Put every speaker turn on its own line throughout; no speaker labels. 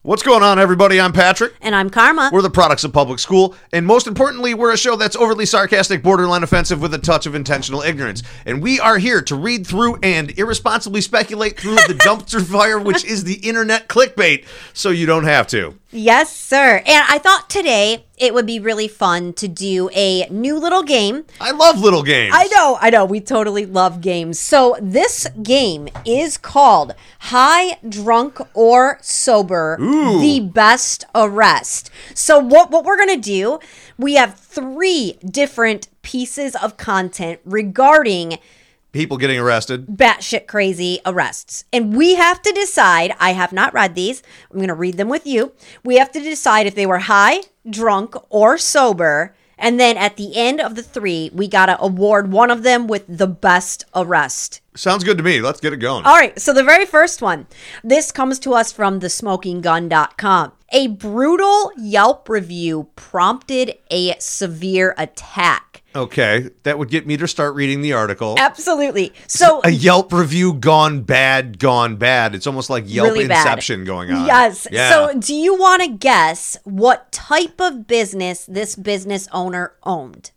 What's going on, everybody? I'm Patrick.
And I'm Karma.
We're the products of public school, and most importantly, we're a show that's overly sarcastic, borderline offensive, with a touch of intentional ignorance. And we are here to read through and irresponsibly speculate through the dumpster fire, which is the internet clickbait, so you don't have to.
Yes, sir. And I thought today it would be really fun to do a new little game.
I love little games.
I know. We totally love games. So this game is called High, Drunk, or Sober, The Best Arrest. So what we're going to do, we have 3 different pieces of content regarding
people getting arrested.
Batshit crazy arrests. And we have to decide, I have not read these, I'm going to read them with you. We have to decide if they were high, drunk, or sober. And then at the end of the 3, we got to award one of them with the best arrest.
Sounds good to me. Let's get it going.
All right, so the very first one. This comes to us from thesmokinggun.com. A brutal Yelp review prompted a severe attack.
Okay, that would get me to start reading the article.
Absolutely. So
a Yelp review gone bad. It's almost like Yelp
really
Inception going on.
Yes.
Yeah.
So do you want to guess what type of business this business owner owned?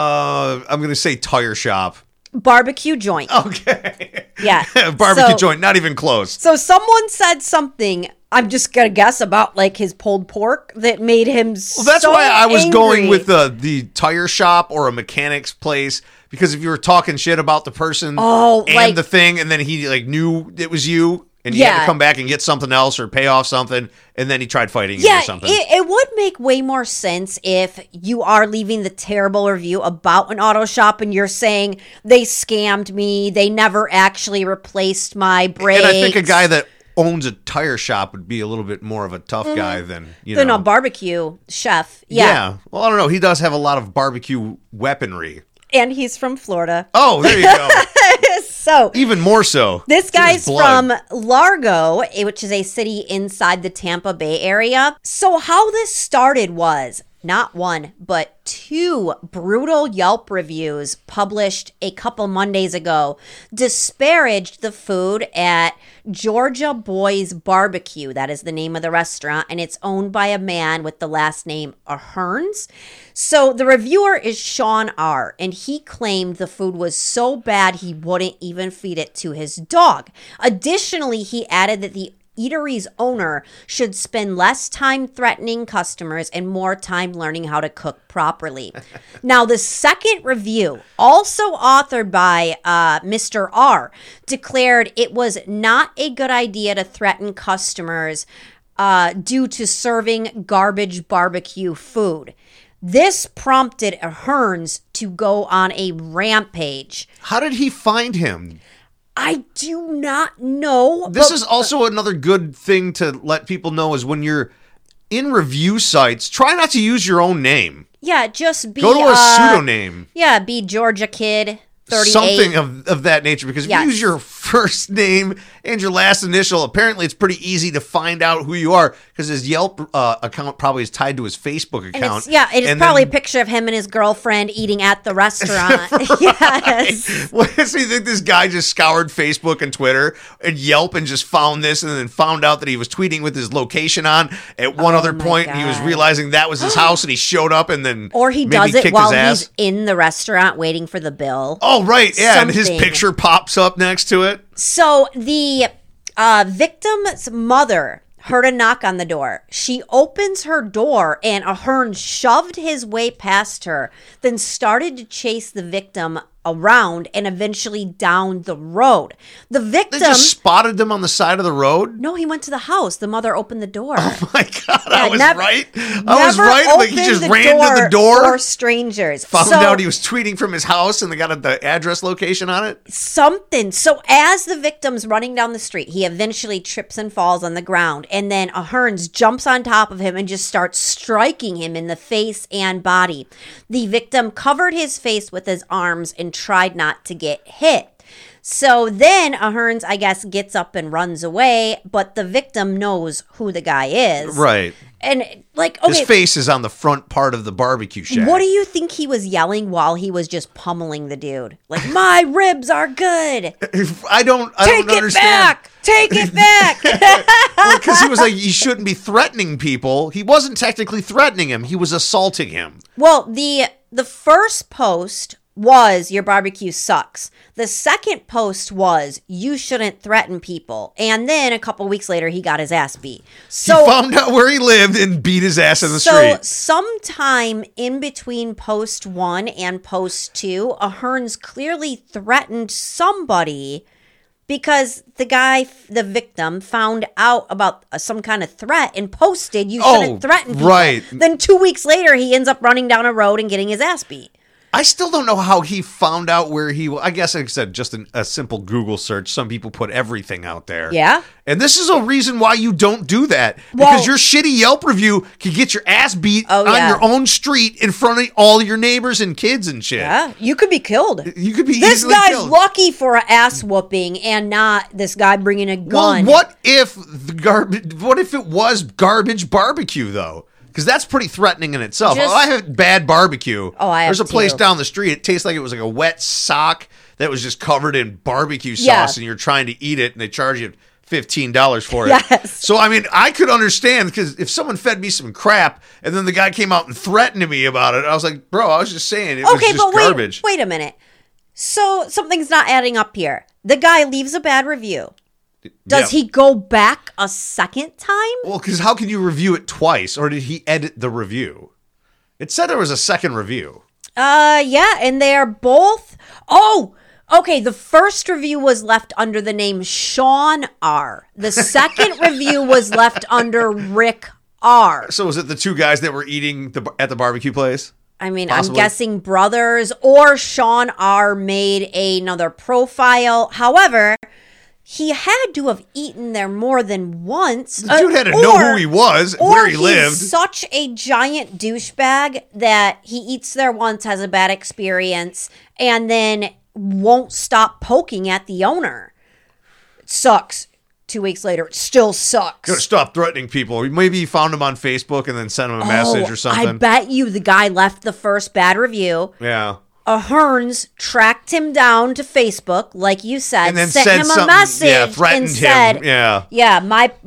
I'm going to say tire shop.
Barbecue joint.
Okay.
Yeah.
Barbecue joint, not even close.
So someone said something, I'm just going to guess, about like his pulled pork that made him
Well, that's
so
why I was
angry.
going with the tire shop or a mechanic's place, because if you were talking shit about the person and the thing, and then he like knew it was you, and he had to come back and get something else or pay off something, and then he tried fighting you or something.
It would make way more sense if you are leaving the terrible review about an auto shop and you're saying they scammed me, they never actually replaced my brakes.
And I think a guy that owns a tire shop would be a little bit more of a tough guy than
a barbecue chef.
Yeah. Well, I don't know. He does have a lot of barbecue weaponry.
And he's from Florida.
Oh, there you go.
So
even more so.
This guy's from Largo, which is a city inside the Tampa Bay area. So how this started was not 1, but 2 brutal Yelp reviews published a couple Mondays ago disparaged the food at Georgia Boys Barbecue. That is the name of the restaurant, and it's owned by a man with the last name Ahern's. So the reviewer is Sean R., and he claimed the food was so bad he wouldn't even feed it to his dog. Additionally, he added that the eatery's owner should spend less time threatening customers and more time learning how to cook properly. Now, the second review, also authored by Mr. R., declared it was not a good idea to threaten customers due to serving garbage barbecue food. This prompted Ahern's to go on a rampage.
How did he find him?
I do not know.
This is also another good thing to let people know is when you're in review sites, try not to use your own name.
Yeah, just be...
Go to a pseudonym.
Yeah, be Georgia Kid 38.
Something of that nature, because if you use your first name and your last initial, apparently it's pretty easy to find out who you are, because his Yelp account probably is tied to his Facebook account.
It is probably a picture of him and his girlfriend eating at the restaurant. Yes.
Well, so you think this guy just scoured Facebook and Twitter and Yelp and just found this, and then found out that he was tweeting with his location on at one other point, and he was realizing that was his house, and he showed up and then
or he does it while he's in the restaurant waiting for the bill.
Oh, right. Yeah, and his picture pops up next to it.
So the victim's mother heard a knock on the door. She opens her door, and Ahern shoved his way past her, then started to chase the victim around and eventually down the road. The victim...
They just spotted them on the side of the road?
No, he went to the house. The mother opened the door.
Oh my God, I was right. I was right. Like, he just ran to the door.
For strangers.
Found out he was tweeting from his house, and they got the address location on it.
Something. So as the victim's running down the street, he eventually trips and falls on the ground. And then Ahern's jumps on top of him and just starts striking him in the face and body. The victim covered his face with his arms and tried not to get hit. So then Ahern's, I guess, gets up and runs away, but the victim knows who the guy is.
Right.
And, like, okay.
His face is on the front part of the barbecue shack.
What do you think he was yelling while he was just pummeling the dude? Like, my ribs are good.
I don't understand.
Take it back.
Because he was like, you shouldn't be threatening people. He wasn't technically threatening him. He was assaulting him.
Well, the first post was your barbecue sucks. The second post was you shouldn't threaten people. And then a couple weeks later, he got his ass beat. So
He found out where he lived and beat his ass in the street.
Sometime in between post 1 and post 2, Ahern's clearly threatened somebody because the victim, found out about some kind of threat and posted you shouldn't threaten people.
Right.
Then 2 weeks later, he ends up running down a road and getting his ass beat.
I still don't know how he found out where he was. I guess, like I said, just a simple Google search. Some people put everything out there.
Yeah.
And this is a reason why you don't do that. Because your shitty Yelp review can get your ass beat on your own street in front of all your neighbors and kids and shit.
Yeah, you could be killed.
You could be
This
easily
guy's
killed.
lucky for an ass whooping and not this guy bringing a gun.
Well, what if it was garbage barbecue, though? Because that's pretty threatening in itself. I have bad barbecue.
I have
There's a place
too.
down the street. It tastes like it was like a wet sock that was just covered in barbecue sauce, and you're trying to eat it, and they charge you $15 for it.
Yes.
So, I mean, I could understand, because if someone fed me some crap, and then the guy came out and threatened me about it, I was like, bro, I was just saying it was just garbage.
Wait a minute. So something's not adding up here. The guy leaves a bad review. Does he go back a second time?
Well, because how can you review it twice, or did he edit the review? It said there was a second review.
Yeah, and they are both... Oh, okay, the first review was left under the name Sean R. The second review was left under Rick R.
So was it the two guys that were eating at the barbecue place?
I mean,
Possibly.
I'm guessing brothers, or Sean R. made another profile. However... he had to have eaten there more than once.
The dude had to know who he was, where he lived.
He's such a giant douchebag that he eats there once, has a bad experience, and then won't stop poking at the owner. It sucks. 2 weeks later, it still sucks.
Gotta stop threatening people. Maybe he found him on Facebook and then sent him a message or something.
I bet you the guy left the first bad review.
Yeah.
Ahern's tracked him down to Facebook, like you said,
And then
sent
said
him a
something,
message,
threatened
and said,
him. Yeah.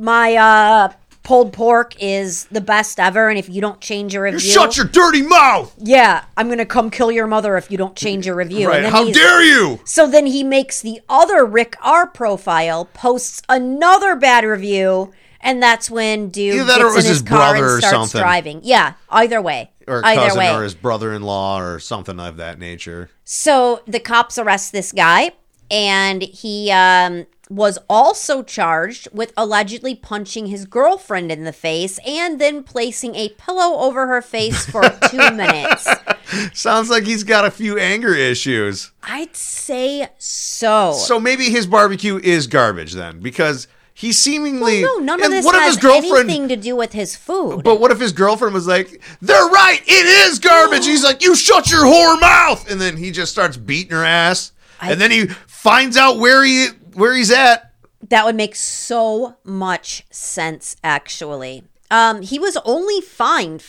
my pulled pork is the best ever, and if you don't change your review,
Shut your dirty mouth!
yeah, I'm gonna come kill your mother if you don't change your review.
Right?
And then
How dare you?
So then he makes the other Rick R profile, posts another bad review, and that's when dude
Either that or
gets
it was
in his
his
car
brother or
and starts
something.
driving. Yeah, either way.
Or
either
cousin
way.
or his brother-in-law or something of that nature.
So the cops arrest this guy, and he was also charged with allegedly punching his girlfriend in the face and then placing a pillow over her face for 2 minutes.
Sounds like he's got a few anger issues.
I'd say so.
So maybe his barbecue is garbage then, because he seemingly...
Well, no, none of this
what if
has
his girlfriend...
anything to do with his food.
But what if his girlfriend was like, they're right, it is garbage. He's like, you shut your whore mouth. And then he just starts beating her ass. And then he finds out where he's at.
That would make so much sense, actually. He was only fined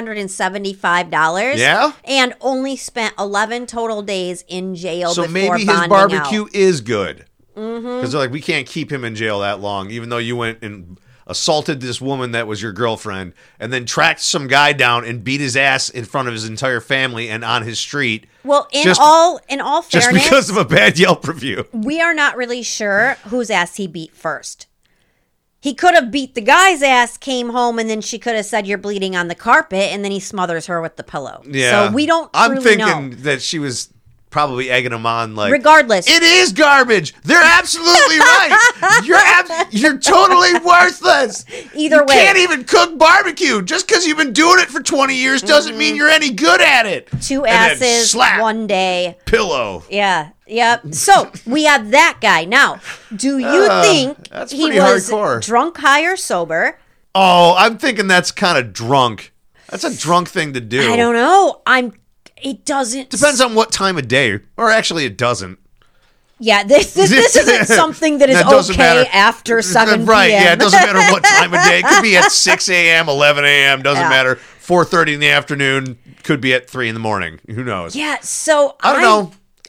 $575.
Yeah?
And only spent 11 total days in jail
So
before
maybe his
bonding
barbecue
out.
is good. Because they're like, we can't keep him in jail that long, even though you went and assaulted this woman that was your girlfriend, and then tracked some guy down and beat his ass in front of his entire family and on his street.
Well, in all fairness,
just because of a bad Yelp review.
we are not really sure whose ass he beat first. He could have beat the guy's ass, came home, and then she could have said, "You're bleeding on the carpet," and then he smothers her with the pillow.
Yeah.
So we don't
I'm
truly
thinking
know.
that she was probably egging him on, like,
Regardless.
it is garbage. They're absolutely right. You're totally worthless.
Either way.
You can't even cook barbecue. Just because you've been doing it for 20 years doesn't mean you're any good at it.
Two
And then
asses,
slap,
one day.
pillow.
Yeah. Yep. So we have that guy. Now, do you think
that's
he
pretty
was
hardcore.
drunk, high, or sober?
Oh, I'm thinking that's kind of drunk. That's a drunk thing to do.
I don't know. It doesn't.
Depends on what time of day. Or actually, it doesn't.
Yeah, this isn't something that is
That doesn't
okay
matter.
after 7
Right,
p.m.
yeah, it doesn't matter what time of day. It could be at 6 a.m., 11 a.m., doesn't
Yeah.
matter. 4:30 in the afternoon, could be at 3 in the morning. Who knows?
Yeah, so
I don't know.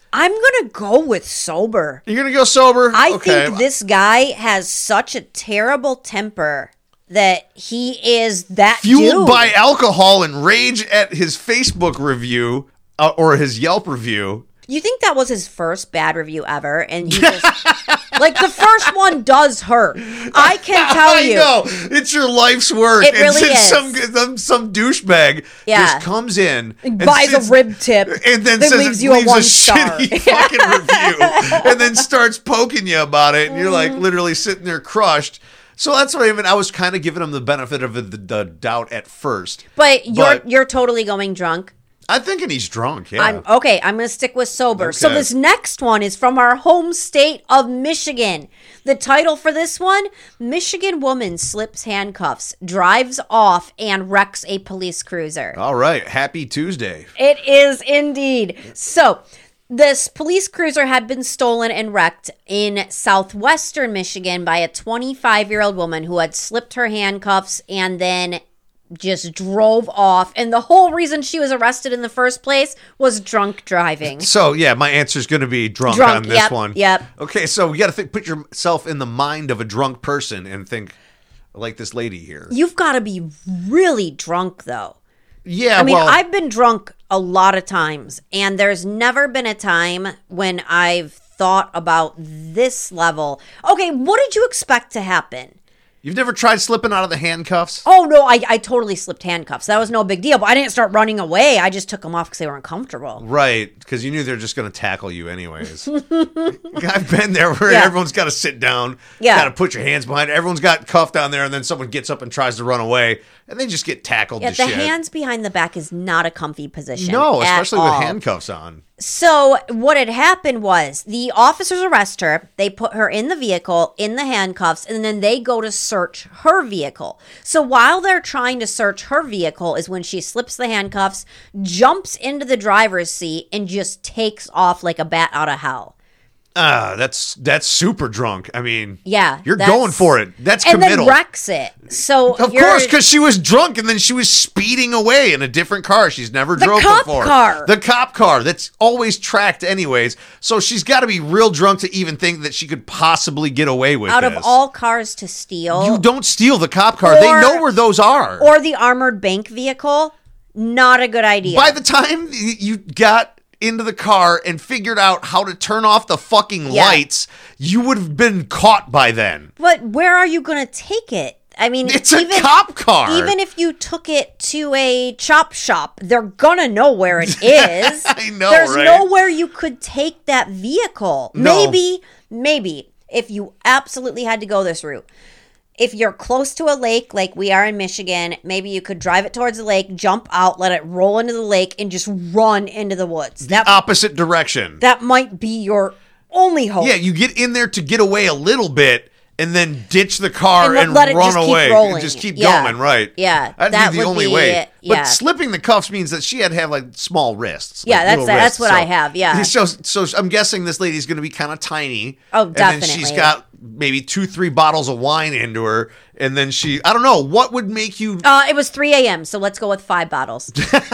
I'm going to go with sober.
You're going to go sober?
I
Okay.
think this guy has such a terrible temper that he is that
Fueled
dude.
by alcohol and rage at his Facebook review or his Yelp review.
You think that was his first bad review ever? And he just, like, the first one does hurt. I can tell you.
I know. It's your life's work.
It really
is. Some douchebag just comes in and
buys a rib tip
and then
leaves you a 1 star.
shitty fucking review and then starts poking you about it, and you're like literally sitting there crushed. So that's what I mean. I was kind of giving him the benefit of the doubt at first.
But you're totally going drunk.
I'm thinking he's drunk, yeah.
I'm going to stick with sober.
Okay.
So this next one is from our home state of Michigan. The title for this one, Michigan woman slips handcuffs, drives off, and wrecks a police cruiser.
All right. Happy Tuesday.
It is indeed. So this police cruiser had been stolen and wrecked in southwestern Michigan by a 25-year-old woman who had slipped her handcuffs and then just drove off. And the whole reason she was arrested in the first place was drunk driving.
So, yeah, my answer is going to be drunk on this one.
Yep.
Okay, so you got to put yourself in the mind of a drunk person and think like this lady here.
You've got to be really drunk, though.
Yeah,
I mean,
well,
I've been drunk a lot of times, and there's never been a time when I've thought about this level. Okay, what did you expect to happen?
you've never tried slipping out of the handcuffs?
Oh, no, I totally slipped handcuffs. That was no big deal, but I didn't start running away. I just took them off because they were uncomfortable.
Right, because you knew they were just going to tackle you anyways. I've been there where everyone's got to sit down, got to put your hands behind it. Everyone's got cuffed down there, and then someone gets up and tries to run away, and they just get tackled to
the
shit.
hands behind the back is not a comfy position.
No, especially with
all.
handcuffs on.
So what had happened was the officers arrest her. They put her in the vehicle, in the handcuffs, and then they go to search her vehicle. So while they're trying to search her vehicle is when she slips the handcuffs, jumps into the driver's seat, and just takes off like a bat out of hell.
That's super drunk. I mean,
Yeah,
you're going for it. That's committal.
And then wrecks it. So
Of course, because she was drunk and then she was speeding away in a different car she's never drove
cop
before.
car.
The cop car that's always tracked anyways. So she's got to be real drunk to even think that she could possibly get away with
out
this.
of all cars to steal,
You don't steal the cop car. They know where those are.
or the armored bank vehicle, not a good idea.
By the time you got into the car and figured out how to turn off the fucking lights, you would have been caught by then.
But where are you going to take it? I mean,
It's a cop car.
Even if you took it to a chop shop, they're gonna know where it is.
I know,
There's
right?
nowhere you could take that vehicle.
No.
Maybe if you absolutely had to go this route. If you're close to a lake, like we are in Michigan, maybe you could drive it towards the lake, jump out, let it roll into the lake, and just run into the woods.
Opposite direction.
That might be your only hope.
Yeah, you get in there to get away a little bit and then ditch the car and
let it
run
just keep
away.
rolling.
And just keep
Yeah.
going, right.
Yeah,
That'd
that
be the
would
only
be
way.
it.
But
Yeah.
slipping the cuffs means that she had to have like small wrists.
Yeah,
like
that's
little
that's
wrists.
what I have. Yeah.
So I'm guessing this lady's going to be kind of tiny.
Oh,
And then
definitely.
she's got maybe 2-3 bottles of wine into her. And then I don't know, what would make you...
It was 3 a.m., so let's go with 5 bottles.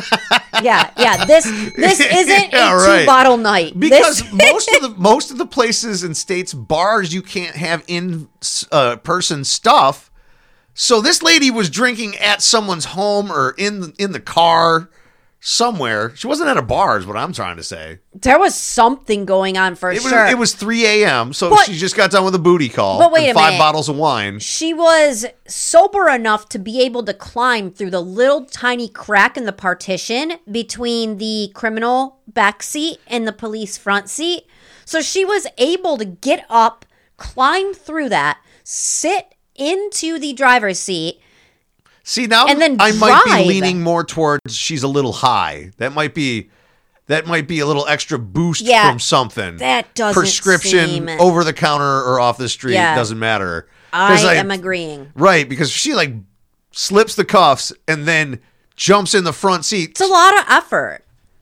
yeah. This isn't
Yeah,
a
right.
2-bottle night.
Because most of the places and states, bars, you can't have in person stuff. So this lady was drinking at someone's home or in the car somewhere. She wasn't at a bar, is what I'm trying to say.
There was something going on for sure.
It was 3 a.m., so
But-
she just got done with a booty call.
But wait
and
a
5
minute.
bottles of wine.
She was sober enough to be able to climb through the little tiny crack in the partition between the criminal back seat and the police front seat. So she was able to get up, climb through that, sit into the driver's seat.
See, now
And then
I might be
drive.
leaning more towards she's a little high. That might be a little extra boost
Yeah,
from something.
that doesn't
prescription,
seem-
over the counter or off the street,
Yeah.
doesn't matter. 'Cause
I am agreeing.
Right, because she like slips the cuffs and then jumps in the front seat.
It's a lot of effort.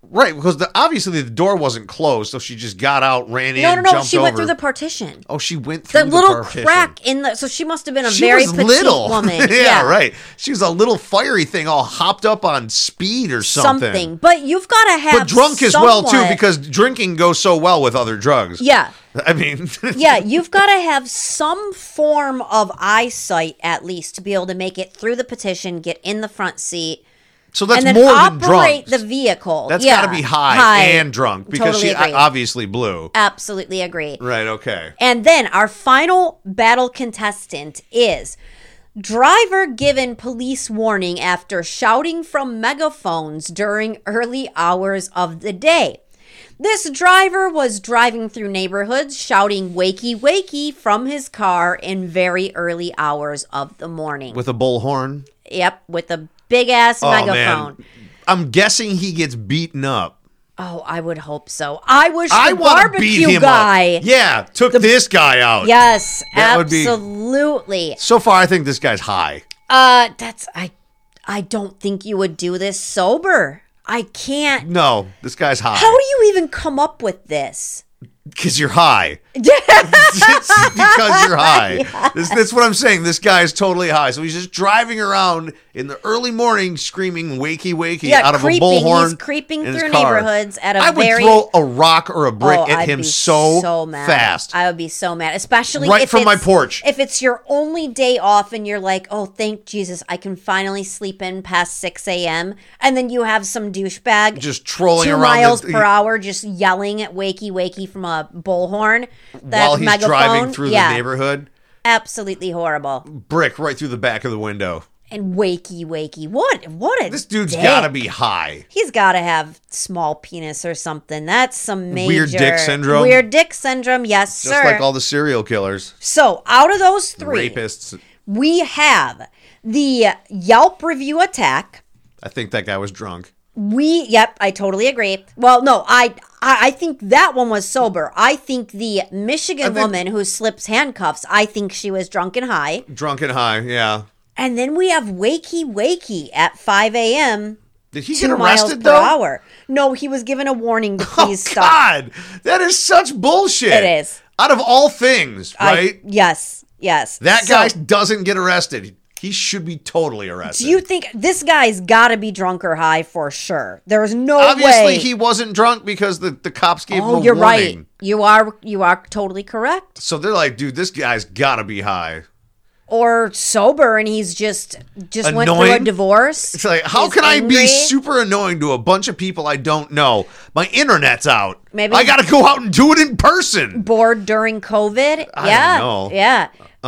Right, because obviously the door wasn't closed, so she just got out, ran in,
No.
jumped
She
over.
went through the partition.
Oh, she went through
The
the
little
partition.
crack in the. So she must have been a
She
very
was
petite
little.
woman.
yeah, right. She was a little fiery thing, all hopped up on speed or something.
But you've got to have.
But drunk as well too,
somewhat-
because drinking goes so well with other drugs.
Yeah.
I mean,
Yeah, you've got to have some form of eyesight at least to be able to make it through the petition, get in the front seat,
so that's
and then
more than
operate
drunk.
the vehicle.
That's
yeah.
got to be high and drunk because
Totally
she
agree.
obviously blew.
Absolutely agree.
Right. Okay.
And then our final battle contestant is driver given police warning after shouting from megaphones during early hours of the day. This driver was driving through neighborhoods shouting wakey wakey from his car in very early hours of the morning.
With a bullhorn.
Yep, with a big ass megaphone.
Man. I'm guessing he gets beaten up.
Oh, I would hope so. I wish
I
the
want to
barbecue
beat him
guy.
up. Yeah, took this guy out.
Yes,
That would be-
absolutely.
So far, I think this guy's high.
I don't think you would do this sober. I can't.
No, this guy's high.
How do you even come up with this?
Because you're high. It's because you're high. That's what I'm saying. This guy is totally high. So he's just driving around in the early morning screaming wakey wakey out of
creeping.
a bullhorn.
He's creeping
in his
through
car.
neighborhoods at a
I would
very.
throw a rock or a brick at
I'd
him
be
so
mad.
fast.
I would be so mad, especially
Right
if
from my
it's-
porch.
If it's your only day off and you're like, oh, thank Jesus, I can finally sleep in past 6 a.m. And then you have some douchebag
Just trolling
2
around
miles
the-
per hour, just yelling at wakey wakey from a bullhorn. That
while he's
megaphone,
driving through the neighborhood.
Absolutely horrible.
Brick right through the back of the window.
And wakey wakey. What a
This dude's
dick.
got to be high.
He's got to have small penis or something. That's some major
Weird dick syndrome?
Weird dick syndrome, yes,
Just
sir.
like all the serial killers,
So, out of those three,
rapists.
we have the Yelp review attack.
I think that guy was drunk.
Yep, I totally agree. Well, no, I think that one was sober. I think the Michigan woman who slips handcuffs, I think she was drunk and high.
Drunk and high, yeah.
And then we have wakey wakey at 5 a.m.
Did he
2
get
miles
arrested
per
though?
hour. No, he was given a warning to please
Oh
stop.
God, that is such bullshit.
It is.
Out of all things, right?
Yes.
That
So,
guy doesn't get arrested. He should be totally arrested.
do you think this guy's got to be drunk or high for sure? There's no
Obviously,
way.
he wasn't drunk because the cops gave him
Oh,
a
you're
warning.
right. You are totally correct.
So they're like, dude, this guy's got to be high.
Or sober, and he's just went through a
Annoying?
divorce.
It's like, how
He's
can I be
angry.
super annoying to a bunch of people I don't know? My internet's out.
Maybe-
I got to go out and do it in person.
Bored during COVID?
I don't know.
Yeah.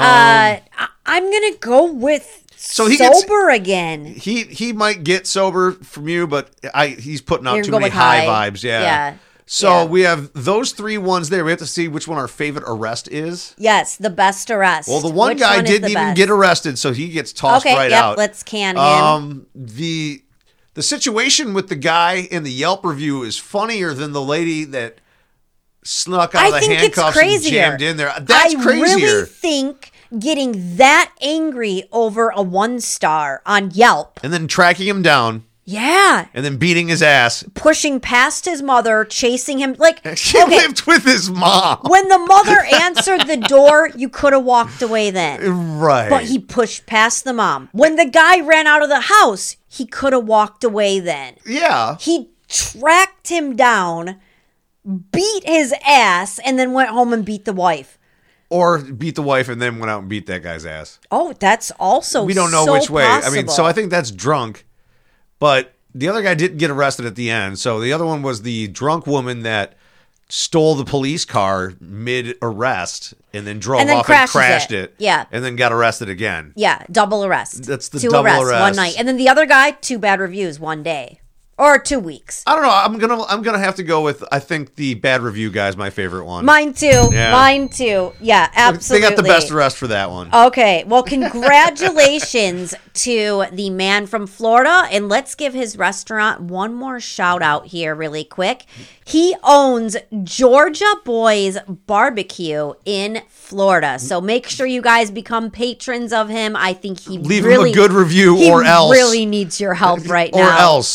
I'm gonna go with
So he
sober again.
He might get sober from you, but he's putting out
You're
too
gonna
many
go with
high
high.
vibes. Yeah.
Yeah.
So
Yeah.
we have those three ones there. We have to see which one our favorite arrest is.
Yes, the best arrest.
Well, the one
Which
guy
is
didn't
the
even
best?
get arrested, so he gets tossed
Okay,
right
yep,
out.
let's can him.
The situation with the guy in the Yelp review is funnier than the lady that snuck out
I
of the
think it's
handcuffs and
crazier.
jammed in there. That's
I
crazier.
really think getting that angry over a 1-star on Yelp.
And then tracking him down
Yeah.
and then beating his ass.
Pushing past his mother, chasing him. Like,
She
okay,
lived with his mom.
when the mother answered the door, you could have walked away then.
Right.
But he pushed past the mom. When the guy ran out of the house, he could have walked away then.
Yeah.
He tracked him down, beat his ass, and then went home and beat the wife.
Or beat the wife and then went out and beat that guy's ass.
Oh, that's also
We don't know
so
which way. I mean,
possible.
so I think that's drunk. But the other guy didn't get arrested at the end. So the other one was the drunk woman that stole the police car mid-arrest and then drove
And then
off and
crashes
crashed
it.
it.
Yeah.
And then got arrested again.
Yeah, double arrest.
That's the
2
double
arrests,
arrest.
one night. And then the other guy, 2 bad reviews, 1 day. Or 2 weeks.
I don't know. I'm gonna have to go with, I think the bad review guy is my favorite one.
Mine too.
Yeah.
Mine too. Yeah, absolutely.
They got the best arrest for that one.
Okay, well, congratulations to the man from Florida. And let's give his restaurant one more shout out here, really quick. He owns Georgia Boys Barbecue in Florida. So make sure you guys become patrons of him. I think he
Leave
really,
him a good review
he
or else.
really needs your help right
Or
now.
else.
Yes.
Go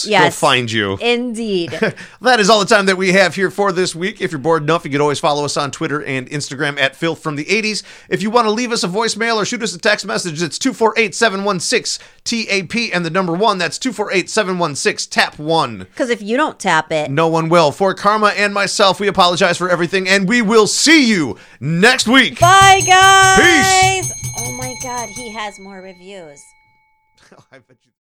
find you.
Indeed.
That is all the time that we have here for this week. If you're bored enough, you can always follow us on Twitter and Instagram at Filth from the 80s. If you want to leave us a voicemail or shoot us a text message, it's 248-716-TAP and the number 1. That's 248-716-TAP1.
Because if you don't tap it,
No one will. For Karma and myself, we apologize for everything, and we will see you next week.
bye, guys.
Peace.
Oh my God, he has more reviews.
I bet you.